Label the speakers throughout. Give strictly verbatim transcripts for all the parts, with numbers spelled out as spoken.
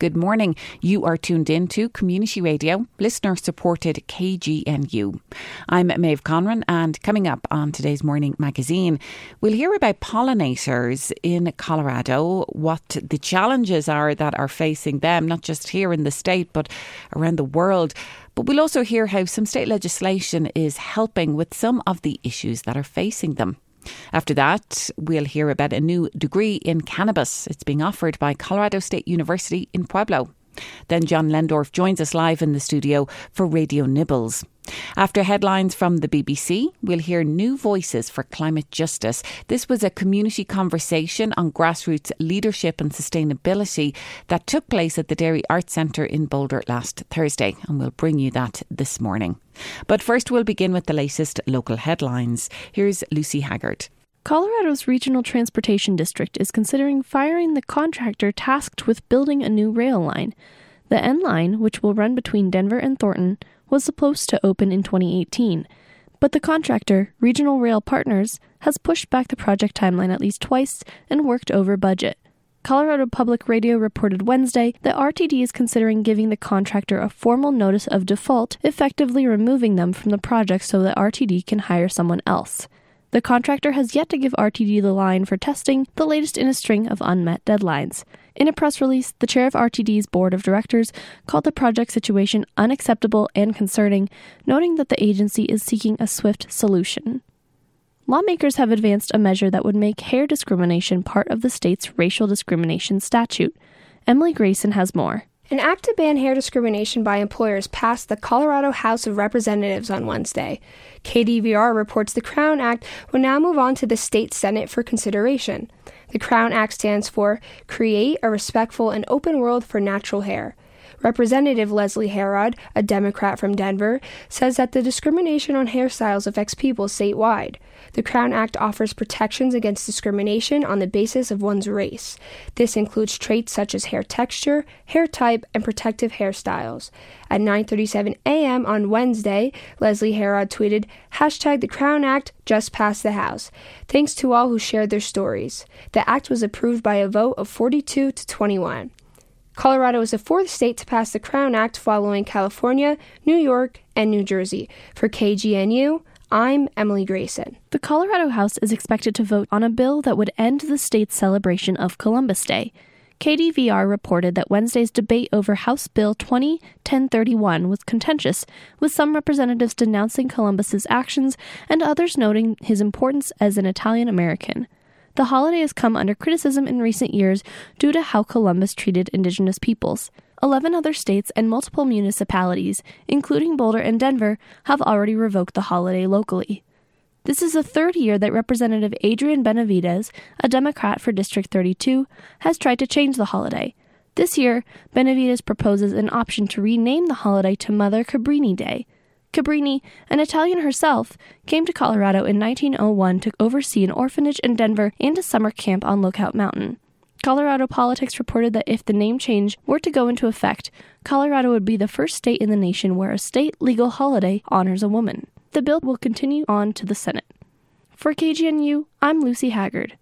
Speaker 1: Good morning. You are tuned in to Community Radio, listener-supported K G N U. I'm Maeve Conran, and coming up on today's Morning Magazine, we'll hear about pollinators in Colorado, what the challenges are that are facing them, not just here in the state, but around the world. But we'll also hear how some state legislation is helping with some of the issues that are facing them. After that, we'll hear about a new degree in cannabis. It's being offered by Colorado State University in Pueblo. Then John Lendorf joins us live in the studio for Radio Nibbles. After headlines from the B B C, we'll hear new voices for climate justice. This was a community conversation on grassroots leadership and sustainability that took place at the Dairy Arts Centre in Boulder last Thursday, and we'll bring you that this morning. But first, we'll begin with the latest local headlines. Here's Lucy Haggard.
Speaker 2: Colorado's Regional Transportation District is considering firing the contractor tasked with building a new rail line. The N line, which will run between Denver and Thornton, was supposed to open in twenty eighteen. But the contractor, Regional Rail Partners, has pushed back the project timeline at least twice and worked over budget. Colorado Public Radio reported Wednesday that R T D is considering giving the contractor a formal notice of default, effectively removing them from the project so that R T D can hire someone else. The contractor has yet to give R T D the line for testing, the latest in a string of unmet deadlines. In a press release, the chair of R T D's board of directors called the project situation unacceptable and concerning, noting that the agency is seeking a swift solution. Lawmakers have advanced a measure that would make hair discrimination part of the state's racial discrimination statute. Emily Grayson has more.
Speaker 3: An act to ban hair discrimination by employers passed the Colorado House of Representatives on Wednesday. K D V R reports the Crown Act will now move on to the state Senate for consideration. The Crown Act stands for Create a Respectful and Open World for Natural Hair. Representative Leslie Herod, a Democrat from Denver, says that the discrimination on hairstyles affects people statewide. The Crown Act offers protections against discrimination on the basis of one's race. This includes traits such as hair texture, hair type, and protective hairstyles. At nine thirty-seven a.m. on Wednesday, Leslie Herod tweeted, hashtag the Crown Act just passed the House. Thanks to all who shared their stories. The act was approved by a vote of forty-two to twenty-one. Colorado is the fourth state to pass the Crown Act following California, New York, and New Jersey. For K G N U, I'm Emily Grayson.
Speaker 2: The Colorado House is expected to vote on a bill that would end the state's celebration of Columbus Day. K D V R reported that Wednesday's debate over House Bill twenty ten thirty-one was contentious, with some representatives denouncing Columbus's actions and others noting his importance as an Italian American. The holiday has come under criticism in recent years due to how Columbus treated indigenous peoples. Eleven other states and multiple municipalities, including Boulder and Denver, have already revoked the holiday locally. This is the third year that Representative Adrian Benavides, a Democrat for District thirty-two, has tried to change the holiday. This year, Benavides proposes an option to rename the holiday to Mother Cabrini Day. Cabrini, an Italian herself, came to Colorado in nineteen oh one to oversee an orphanage in Denver and a summer camp on Lookout Mountain. Colorado Politics reported that if the name change were to go into effect, Colorado would be the first state in the nation where a state legal holiday honors a woman. The bill will continue on to the Senate. For K G N U, I'm Lucy Haggard.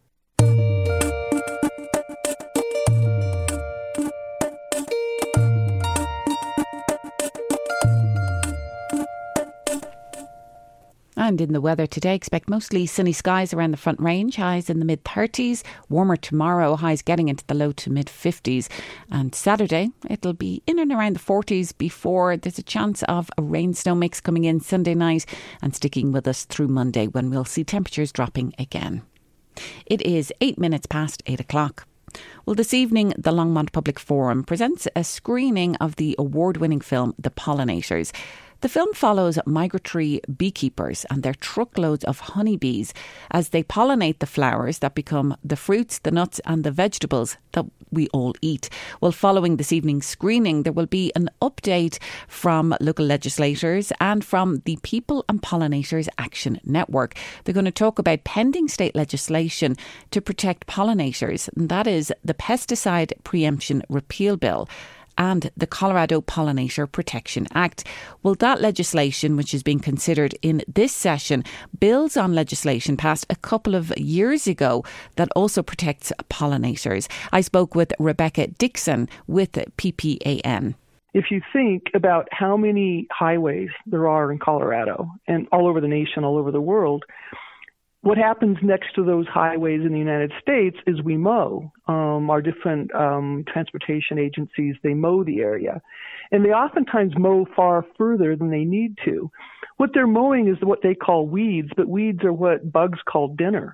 Speaker 1: And in the weather today, expect mostly sunny skies around the Front Range, highs in the mid-thirties. Warmer tomorrow, highs getting into the low to mid-fifties. And Saturday, it'll be in and around the forties before there's a chance of a rain-snow mix coming in Sunday night and sticking with us through Monday when we'll see temperatures dropping again. It is eight minutes past eight o'clock. Well, this evening, the Longmont Public Forum presents a screening of the award-winning film The Pollinators. The film follows migratory beekeepers and their truckloads of honeybees as they pollinate the flowers that become the fruits, the nuts and the vegetables that we all eat. Well, following this evening's screening, there will be an update from local legislators and from the People and Pollinators Action Network. They're going to talk about pending state legislation to protect pollinators, and that is the Pesticide Preemption Repeal Bill. and the Colorado Pollinator Protection Act. Well, that legislation, which is being considered in this session, builds on legislation passed a couple of years ago that also protects pollinators. I spoke with Rebecca Dixon with P P A N.
Speaker 4: If you think about how many highways there are in Colorado and all over the nation, all over the world, what happens next to those highways in the United States is we mow. Um, our different um, transportation agencies, they mow the area. And they oftentimes mow far further than they need to. What they're mowing is what they call weeds, but weeds are what bugs call dinner.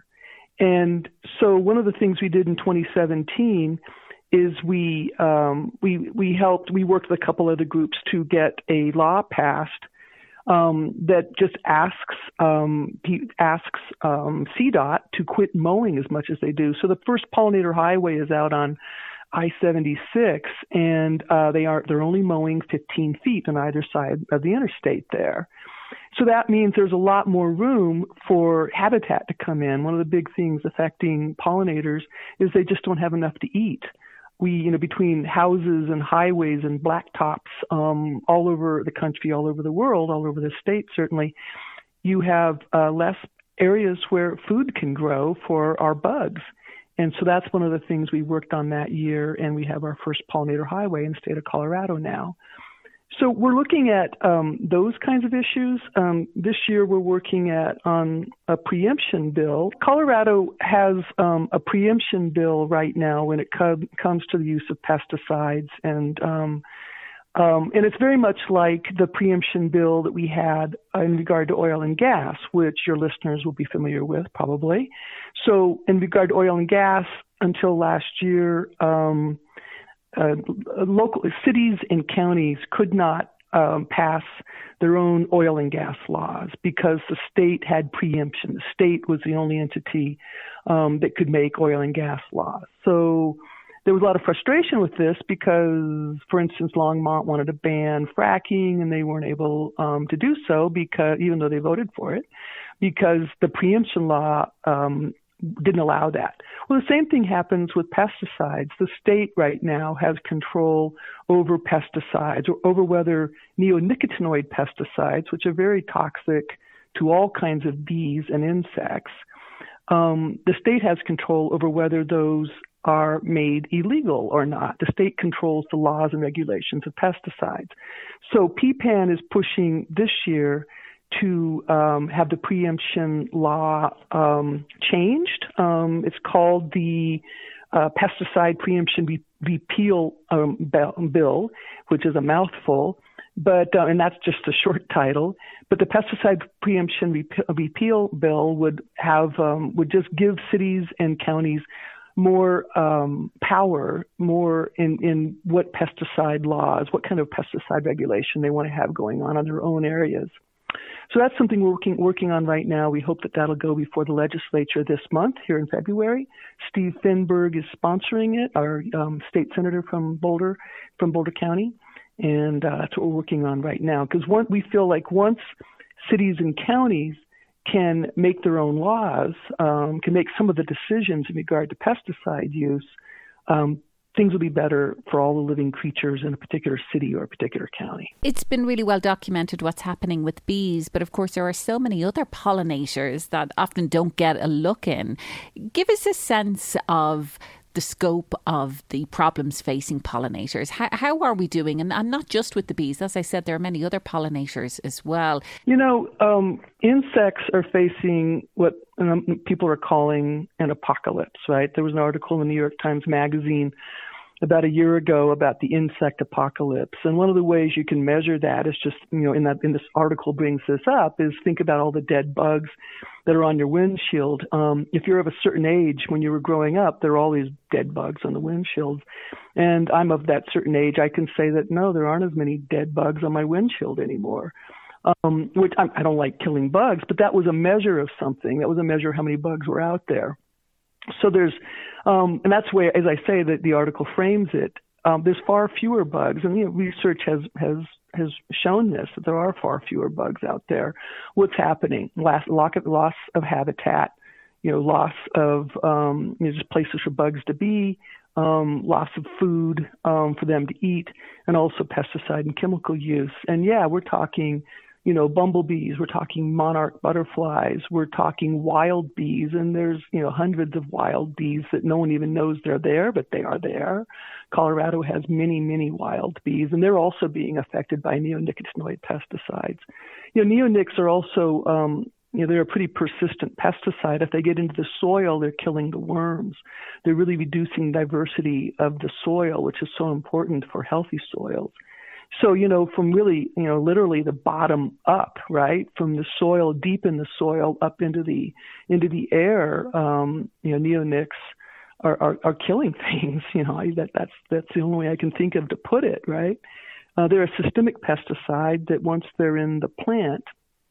Speaker 4: And so one of the things we did in twenty seventeen is we um, we we helped, we worked with a couple other groups to get a law passed um, that just asks um, asks um, C DOT to quit mowing as much as they do. So the first pollinator highway is out on I seventy-six, and uh, they are they're only mowing fifteen feet on either side of the interstate there. So that means there's a lot more room for habitat to come in. One of the big things affecting pollinators is they just don't have enough to eat. We, you know, between houses and highways and blacktops um, all over the country, all over the world, all over the state, certainly, you have uh, less areas where food can grow for our bugs. And so that's one of the things we worked on that year, and we have our first pollinator highway in the state of Colorado now. So we're looking at um, those kinds of issues. Um, this year we're working at on a preemption bill. Colorado has um, a preemption bill right now when it co- comes to the use of pesticides, and um, um, and it's very much like the preemption bill that we had in regard to oil and gas, which your listeners will be familiar with probably. So in regard to oil and gas, until last year, um, Uh, local cities and counties could not um, pass their own oil and gas laws because the state had preemption. The state was the only entity um, that could make oil and gas laws. So there was a lot of frustration with this because, for instance, Longmont wanted to ban fracking, and they weren't able um, to do so because, even though they voted for it, because the preemption law um, didn't allow that. Well, the same thing happens with pesticides. The state right now has control over pesticides, or over whether neonicotinoid pesticides, which are very toxic to all kinds of bees and insects, um, the state has control over whether those are made illegal or not. The state controls the laws and regulations of pesticides. So P P A N is pushing this year to um, have the preemption law um, changed. Um, it's called the uh, Pesticide Preemption Re- Repeal um, Bill, which is a mouthful, but uh, and that's just a short title. But the Pesticide Preemption Rep- Repeal Bill would have um, would just give cities and counties more um, power, more in, in what pesticide laws, what kind of pesticide regulation they want to have going on in their own areas. So that's something we're working, working on right now. We hope that that'll go before the legislature this month, here in February. Steve Finberg is sponsoring it, our um, state senator from Boulder, from Boulder County, and uh, that's what we're working on right now. Because we feel like once cities and counties can make their own laws, um, can make some of the decisions in regard to pesticide use, um, things will be better for all the living creatures in a particular city or a particular county.
Speaker 1: It's been really well documented what's happening with bees, but of course there are so many other pollinators that often don't get a look in. Give us a sense of the scope of the problems facing pollinators. How, how are we doing? And, and not just with the bees. As I said, there are many other pollinators as well.
Speaker 4: You know, um, insects are facing what um, people are calling an apocalypse, right? There was an article in the New York Times Magazine about a year ago about the insect apocalypse. And one of the ways you can measure that is just, you know, in that, in this article brings this up, is think about all the dead bugs that are on your windshield. Um, if you're of a certain age, when you were growing up, there are all these dead bugs on the windshields. And I'm of that certain age. I can say that, no, there aren't as many dead bugs on my windshield anymore. Um, which I, I don't like killing bugs, but that was a measure of something. That was a measure of how many bugs were out there. So there's, um, and that's where, as I say, that the article frames it. Um, there's far fewer bugs, and you know, research has has has shown this, that there are far fewer bugs out there. What's happening? Loss, loss of habitat, you know, loss of um, you know, just places for bugs to be. um, loss of food um, for them to eat, and also pesticide and chemical use. And yeah, we're talking, you know, bumblebees, we're talking monarch butterflies, we're talking wild bees, and there's, you know, hundreds of wild bees that no one even knows they're there, but they are there. Colorado has many, many wild bees, and they're also being affected by neonicotinoid pesticides. You know, neonics are also, um, you know, they're a pretty persistent pesticide. If they get into the soil, they're killing the worms. They're really reducing diversity of the soil, which is so important for healthy soils. So, you know, from really, you know, literally the bottom up, right, from the soil, deep in the soil, up into the into the air, um, you know, neonics are, are, are killing things. You know, that that's that's the only way I can think of to put it, right? Uh, they're a systemic pesticide that once they're in the plant,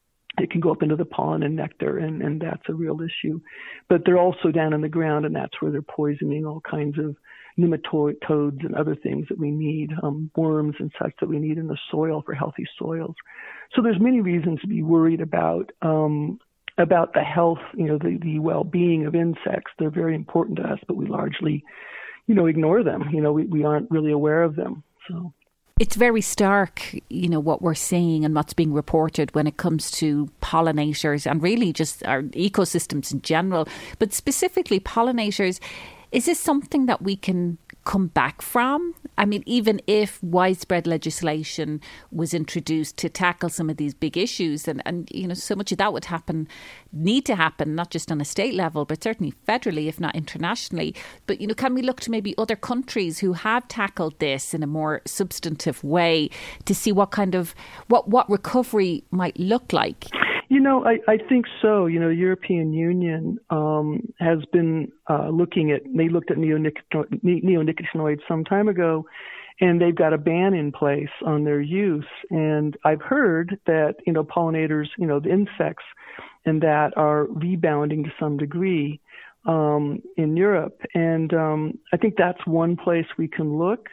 Speaker 4: it can go up into the pollen and nectar, and, and that's a real issue. But they're also down in the ground, and that's where they're poisoning all kinds of nematodes and other things that we need, um, worms and such that we need in the soil for healthy soils. So there's many reasons to be worried about um, about the health, you know, the, the well-being of insects. They're very important to us, but we largely, you know, ignore them. You know, we, we aren't really aware of them. So.
Speaker 1: It's very stark, you know, what we're seeing and what's being reported when it comes to pollinators and really just our ecosystems in general. But specifically pollinators, is this something that we can come back from? I mean, even if widespread legislation was introduced to tackle some of these big issues, and, and you know, so much of that would happen, need to happen, not just on a state level, but certainly federally, if not internationally. But, you know, can we look to maybe other countries who have tackled this in a more substantive way to see what kind of, what, what recovery might look like?
Speaker 4: You know, I, I think so. You know, the European Union um, has been uh, looking at, they looked at neonicotinoids, neonicotinoids some time ago, and they've got a ban in place on their use. And I've heard that, you know, pollinators, you know, the insects and that are rebounding to some degree um, in Europe. And um, I think that's one place we can look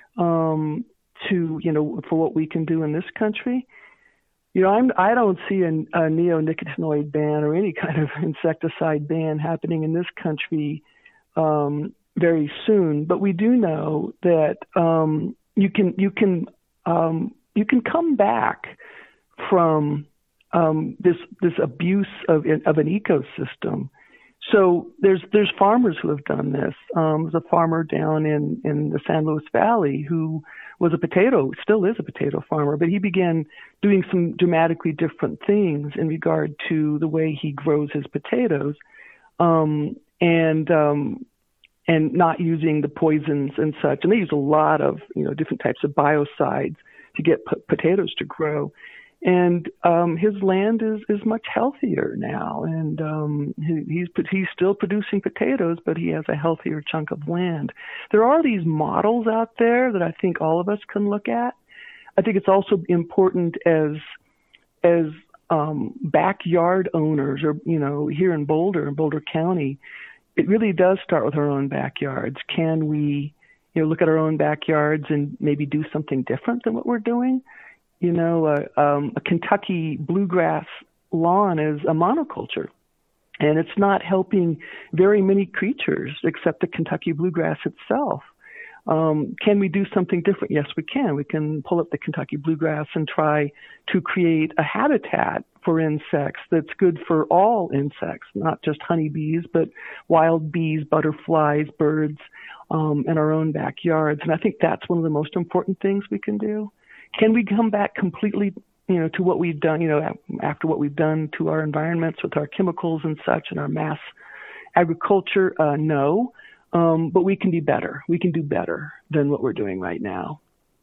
Speaker 4: um, to, you know, for what we can do in this country. You know, I'm, I don't see a, a neonicotinoid ban or any kind of insecticide ban happening in this country um, very soon. But we do know that um, you can you can um, you can come back from um, this this abuse of of an ecosystem. So there's there's farmers who have done this. Um, there's a farmer down in, in the San Luis Valley who was a potato, still is a potato farmer, but he began doing some dramatically different things in regard to the way he grows his potatoes, um, and um, and not using the poisons and such. And they use a lot of, you know, different types of biocides to get p- potatoes to grow. And um, his land is, is much healthier now, and um, he, he's he's still producing potatoes, but he has a healthier chunk of land. There are these models out there that I think all of us can look at. I think it's also important as as um, backyard owners, or you know, here in Boulder, in Boulder County, it really does start with our own backyards. Can we, you know, look at our own backyards and maybe do something different than what we're doing? You know, uh, um, a Kentucky bluegrass lawn is a monoculture, and it's not helping very many creatures except the Kentucky bluegrass itself. Um, can we do something different? Yes, we can. We can pull up the Kentucky bluegrass and try to create a habitat for insects that's good for all insects, not just honeybees, but wild bees, butterflies, birds, um, in our own backyards. And I think that's one of the most important things we can do. Can we come back completely, you know, to what we've done, you know, after what we've done to our environments with our chemicals and such and our mass agriculture? Uh, no, um, but we can be better. We can do better than what we're doing right now.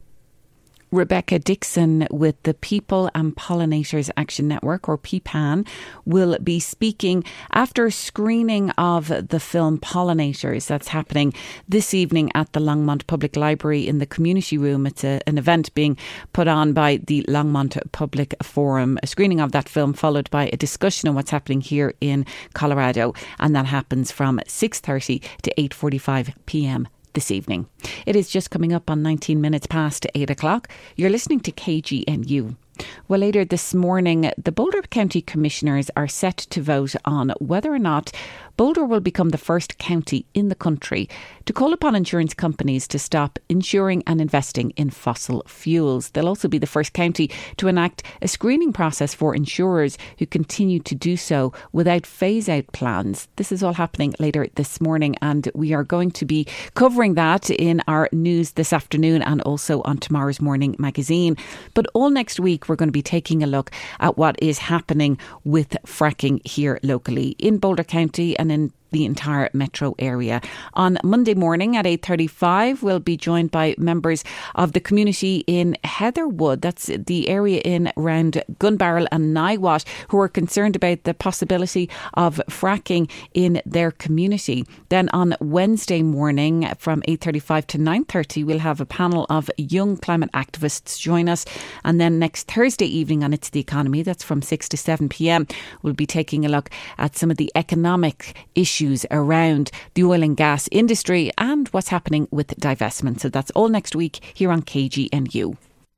Speaker 1: Rebecca Dixon with the People and Pollinators Action Network, or P P A N, will be speaking after a screening of the film Pollinators that's happening this evening at the Longmont Public Library in the Community Room. It's a, an event being put on by the Longmont Public Forum. A screening of that film followed by a discussion on what's happening here in Colorado, and that happens from six thirty to eight forty-five p.m. this evening. It is just coming up on nineteen minutes past eight o'clock. You're listening to K G N U. Well, later this morning, the Boulder County Commissioners are set to vote on whether or not Boulder will become the first county in the country to call upon insurance companies to stop insuring and investing in fossil fuels. They'll also be the first county to enact a screening process for insurers who continue to do so without phase-out plans. This is all happening later this morning, and we are going to be covering that in our news this afternoon and also on tomorrow's morning magazine. But all next week, we're going to be taking a look at what is happening with fracking here locally in Boulder County and in the entire metro area. On Monday morning at eight thirty-five, we'll be joined by members of the community in Heatherwood. That's the area in around Gunbarrel and Niwot, who are concerned about the possibility of fracking in their community. Then on Wednesday morning from eight thirty-five to nine thirty, we'll have a panel of young climate activists join us. And then next Thursday evening on It's the Economy, that's from six to seven p.m, we'll be taking a look at some of the economic issues around the oil and gas industry and what's happening with divestment. So that's all next week here on K G N U.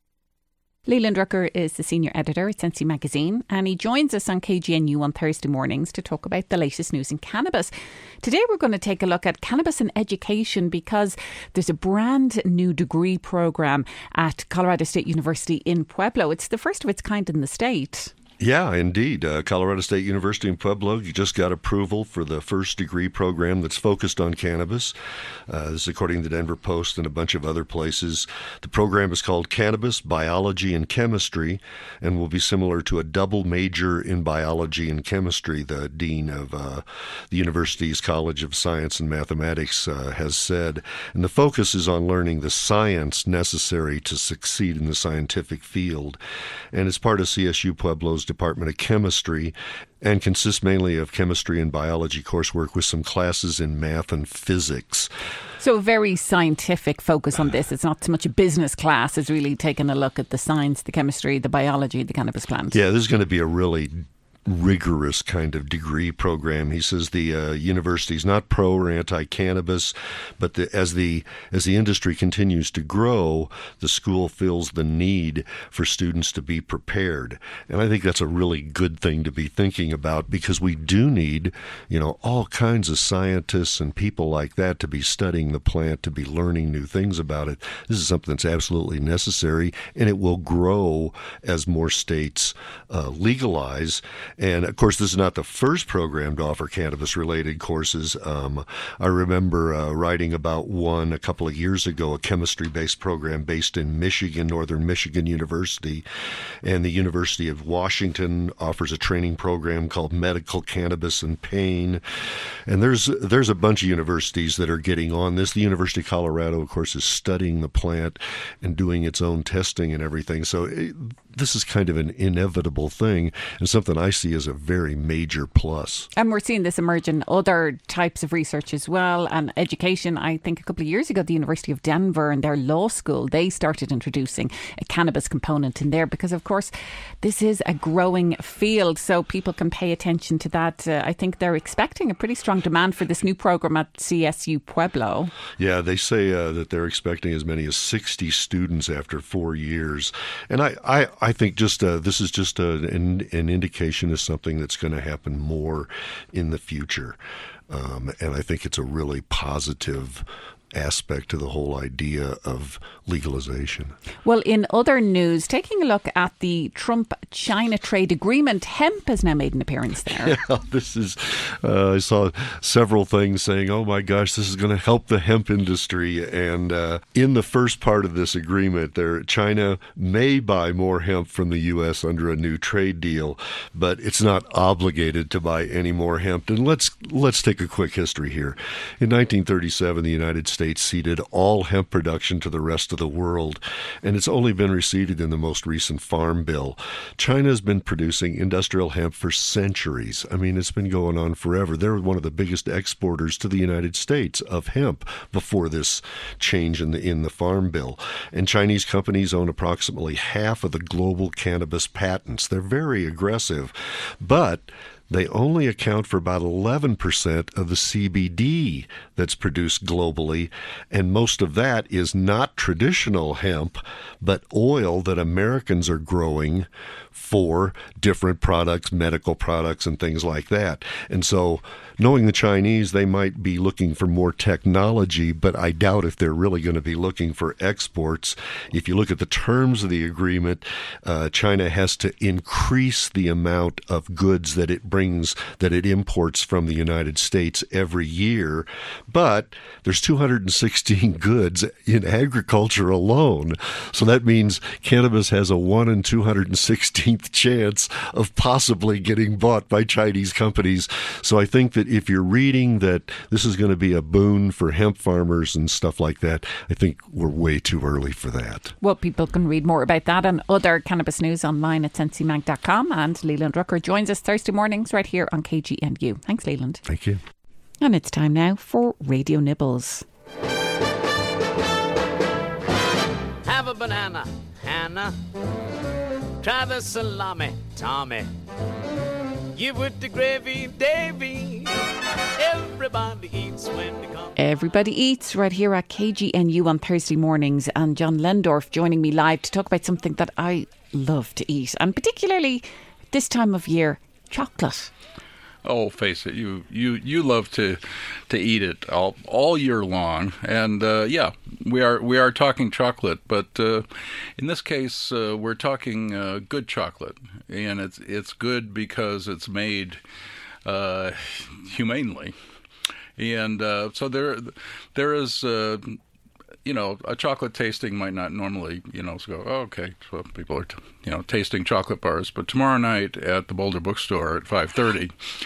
Speaker 1: Leland Rucker is the senior editor at Sensi Magazine, and he joins us on K G N U on Thursday mornings to talk about the latest news in cannabis. Today we're going to take a look at cannabis and education because there's a brand new degree programme at Colorado State University in Pueblo. It's the first of its kind in the state.
Speaker 5: Yeah, indeed. Uh, Colorado State University in Pueblo, you just got approval for the first degree program that's focused on cannabis. Uh, this is according to the Denver Post and a bunch of other places. The program is called Cannabis, Biology, and Chemistry and will be similar to a double major in biology and chemistry, the dean of uh, the university's College of Science and Mathematics uh, has said. And the focus is on learning the science necessary to succeed in the scientific field. And it's part of C S U Pueblo's Department of Chemistry and consists mainly of chemistry and biology coursework with some classes in math and physics.
Speaker 1: So a very scientific focus on this. It's not so much a business class. It's really taking a look at the science, the chemistry, the biology, the cannabis plant.
Speaker 5: Yeah, this is going to be a really rigorous kind of degree program. He says the uh, university is not pro or anti-cannabis, but the, as the as the industry continues to grow, the school feels the need for students to be prepared. And I think that's a really good thing to be thinking about because we do need, you know, all kinds of scientists and people like that to be studying the plant, to be learning new things about it. This is something that's absolutely necessary, and it will grow as more states uh, legalize. And, of course, this is not the first program to offer cannabis-related courses. Um, I remember uh, writing about one a couple of years ago, a chemistry-based program based in Michigan, Northern Michigan University. And the University of Washington offers a training program called Medical Cannabis and Pain. And there's there's a bunch of universities that are getting on this. The University of Colorado, of course, is studying the plant and doing its own testing and everything. So it, this is kind of an inevitable thing and something I see as a very major plus.
Speaker 1: And we're seeing this emerge in other types of research as well and education. I think a couple of years ago, the University of Denver and their law school, they started introducing a cannabis component in there because, of course, this is a growing field. So people can pay attention to that. Uh, I think they're expecting a pretty strong demand for this new program at C S U Pueblo.
Speaker 5: Yeah, they say uh, that they're expecting as many as sixty students after four years. And I, I, I think just uh, this is just a, an, an indication of something that's going to happen more in the future. Um, and I think it's a really positive aspect to the whole idea of legalization.
Speaker 1: Well, in other news, taking a look at the Trump-China trade agreement, hemp has now made an appearance there.
Speaker 5: Yeah, this is, uh, I saw several things saying, oh my gosh, this is going to help the hemp industry. And uh, in the first part of this agreement, there, China may buy more hemp from the U S under a new trade deal, but it's not obligated to buy any more hemp. And let's let's take a quick history here. In nineteen thirty-seven, the United States ceded all hemp production to the rest of the world, and it's only been receded in the most recent Farm Bill. China has been producing industrial hemp for centuries. I mean, it's been going on forever. They're one of the biggest exporters to the United States of hemp before this change in the in the Farm Bill. And Chinese companies own approximately half of the global cannabis patents. They're very aggressive, but they only account for about eleven percent of the C B D that's produced globally, and most of that is not traditional hemp, but oil that Americans are growing for different products, medical products, and things like that. And so, knowing the Chinese, they might be looking for more technology, but I doubt if they're really going to be looking for exports. If you look at the terms of the agreement, uh, China has to increase the amount of goods that it brings, that it imports from the United States every year. But there's two hundred sixteen goods in agriculture alone. So that means cannabis has a one in two hundred sixteenth chance of possibly getting bought by Chinese companies. So I think that if you're reading that this is going to be a boon for hemp farmers and stuff like that, I think we're way too early for that.
Speaker 1: Well, people can read more about that and other cannabis news online at sensi mag dot com. And Leland Rucker joins us Thursday mornings right here on K G N U. Thanks, Leland.
Speaker 5: Thank you.
Speaker 1: And it's time now for Radio Nibbles.
Speaker 6: Have a banana, Hannah. Try the salami, Tommy. Give it the gravy, Davy. Everybody eats when they come.
Speaker 1: Everybody eats right here at K G N U on Thursday mornings. And John Lendorf joining me live to talk about something that I love to eat. And particularly this time of year, chocolate.
Speaker 7: Oh, face it, you you you love to to eat it all all year long, and uh, yeah, we are we are talking chocolate, but uh, in this case, uh, we're talking uh, good chocolate, and it's it's good because it's made uh, humanely, and uh, so there there is. Uh, You know, a chocolate tasting might not normally, you know, go, oh, okay, so people are, you know, tasting chocolate bars. But tomorrow night at the Boulder Bookstore at five thirty,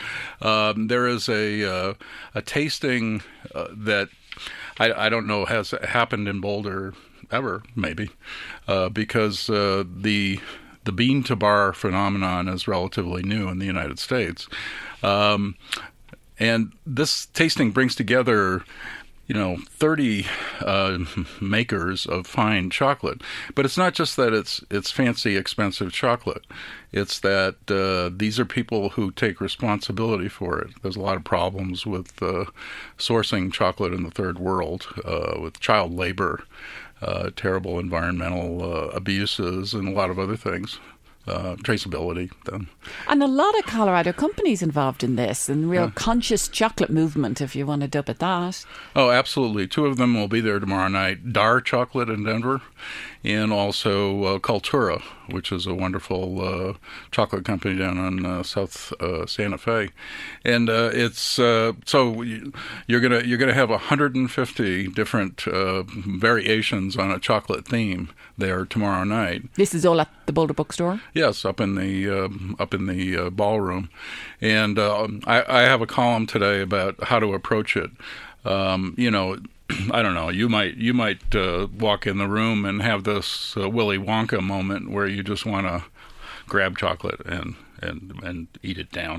Speaker 7: um, there is a uh, a tasting uh, that I, I don't know has happened in Boulder ever, maybe, uh, because uh, the the bean to bar phenomenon is relatively new in the United States, um, and this tasting brings together, you know, thirty uh, makers of fine chocolate. But it's not just that it's it's fancy, expensive chocolate. It's that uh, these are people who take responsibility for it. There's a lot of problems with uh, sourcing chocolate in the third world, uh, with child labor, uh, terrible environmental uh, abuses, and a lot of other things. Uh, traceability. Then.
Speaker 1: And a lot of Colorado companies involved in this, and real yeah. conscious chocolate movement, if you want to dub it that.
Speaker 7: Oh, absolutely. Two of them will be there tomorrow night. Dar Chocolate in Denver, and also uh, Cultura, which is a wonderful uh, chocolate company down on uh, South uh, Santa Fe. And uh, it's uh, so you're gonna you're gonna have one hundred fifty different uh, variations on a chocolate theme there tomorrow night.
Speaker 1: This is all at the Boulder Bookstore?
Speaker 7: Yes, up in the uh, up in the uh, ballroom, and uh, I, I have a column today about how to approach it. Um, you know, I don't know. You might you might uh, walk in the room and have this uh, Willy Wonka moment where you just want to grab chocolate and and and eat it down.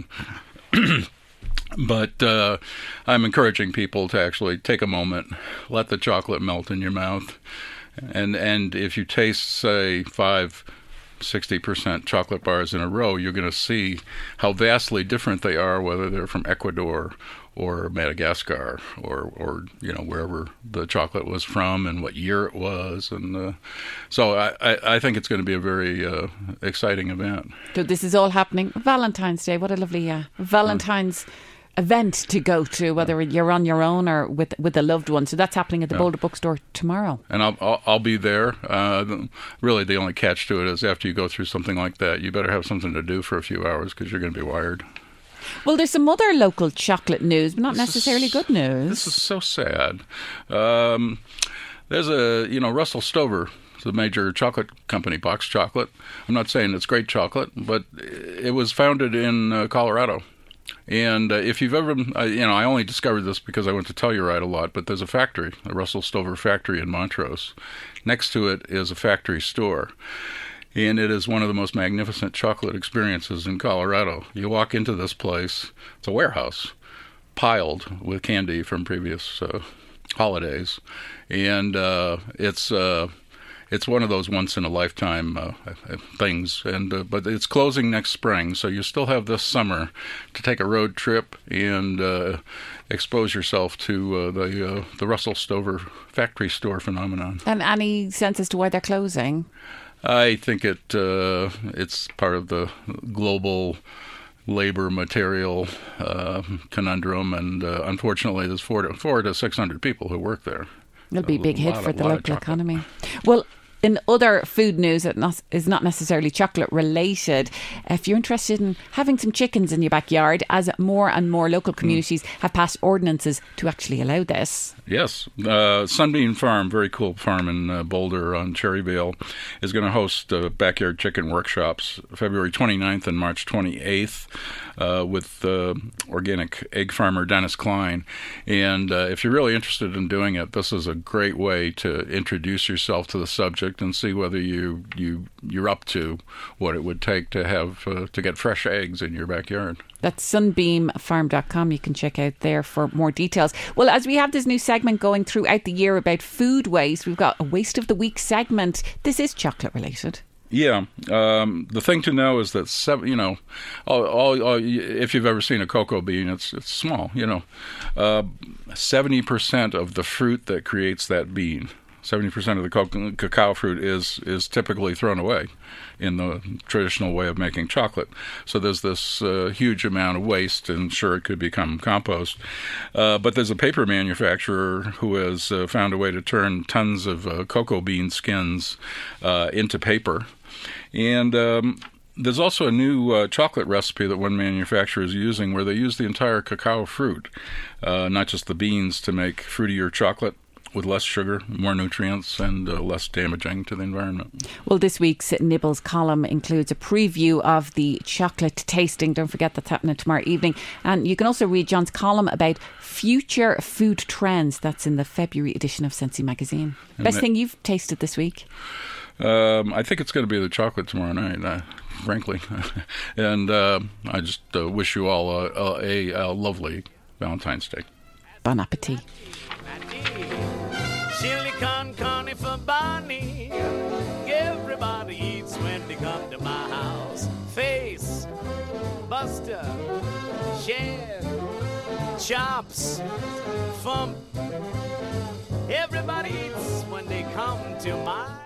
Speaker 7: But uh, I'm encouraging people to actually take a moment, let the chocolate melt in your mouth, and and if you taste, say, five. sixty percent chocolate bars in a row, you're going to see how vastly different they are, whether they're from Ecuador or Madagascar or, or you know, wherever the chocolate was from and what year it was. And uh, so I, I, I think it's going to be a very uh, exciting event.
Speaker 1: So this is all happening Valentine's Day. What a lovely uh, Valentine's uh, event to go to, whether you're on your own or with with a loved one. So that's happening at the yeah. Boulder Bookstore tomorrow.
Speaker 7: And I'll I'll, I'll be there. Uh, really, the only catch to it is after you go through something like that, you better have something to do for a few hours because you're going to be wired.
Speaker 1: Well, there's some other local chocolate news, but not
Speaker 7: this
Speaker 1: necessarily
Speaker 7: is,
Speaker 1: good news.
Speaker 7: This is so sad. Um, there's a, you know, Russell Stover, the major chocolate company, Box Chocolate. I'm not saying it's great chocolate, but it was founded in uh, Colorado. And uh, if you've ever, uh, you know, I only discovered this because I went to Telluride a lot, but there's a factory, the Russell Stover factory in Montrose. Next to it is a factory store. And it is one of the most magnificent chocolate experiences in Colorado. You walk into this place, it's a warehouse, piled with candy from previous uh, holidays. And uh, it's uh, it's one of those once in a lifetime uh, things. And uh, but it's closing next spring, so you still have this summer to take a road trip and uh, expose yourself to uh, the uh, the Russell Stover factory store phenomenon.
Speaker 1: And any sense as to why they're closing?
Speaker 7: I think it uh, it's part of the global labor material uh, conundrum, and uh, unfortunately, there's four to four to six hundred people who work there.
Speaker 1: It'll be a big hit
Speaker 7: lot,
Speaker 1: for the local economy.
Speaker 7: Well.
Speaker 1: Well, in other food news that not, is not necessarily chocolate related, if you're interested in having some chickens in your backyard, as more and more local communities mm. have passed ordinances to actually allow this.
Speaker 7: Yes. Uh, Sunbeam Farm, very cool farm in uh, Boulder on Cherryvale, is going to host uh, backyard chicken workshops February twenty-ninth and March twenty-eighth uh, with uh, organic egg farmer Dennis Klein. And uh, if you're really interested in doing it, this is a great way to introduce yourself to the subject and see whether you, you, you're up to what it would take to have uh, to get fresh eggs in your backyard.
Speaker 1: That's sunbeam farm dot com. You can check out there for more details. Well, as we have this new segment going throughout the year about food waste, we've got a Waste of the Week segment. This is chocolate related.
Speaker 7: Yeah. Um, the thing to know is that, seven, you know, all, all, all, if you've ever seen a cocoa bean, it's it's small, you know. Uh, seventy percent of the fruit that creates that bean, seventy percent of the co- cacao fruit is, is typically thrown away in the traditional way of making chocolate. So there's this uh, huge amount of waste, and sure, it could become compost. Uh, but there's a paper manufacturer who has uh, found a way to turn tons of uh, cocoa bean skins uh, into paper. And um, there's also a new uh, chocolate recipe that one manufacturer is using where they use the entire cacao fruit, uh, not just the beans, to make fruitier chocolate with less sugar, more nutrients, and uh, less damaging to the environment.
Speaker 1: Well, this week's Nibbles column includes a preview of the chocolate tasting. Don't forget that's happening tomorrow evening. And you can also read John's column about future food trends. That's in the February edition of Sensi Magazine. And Best that, thing you've tasted this week?
Speaker 7: Um, I think it's going to be the chocolate tomorrow night, uh, frankly. and uh, I just uh, wish you all a, a, a lovely Valentine's Day.
Speaker 1: Bon appetit.
Speaker 6: Chili con carne for Barney. Everybody eats when they come to my house. Face, Buster, Shed, Chops, Fump. Everybody eats when they come to my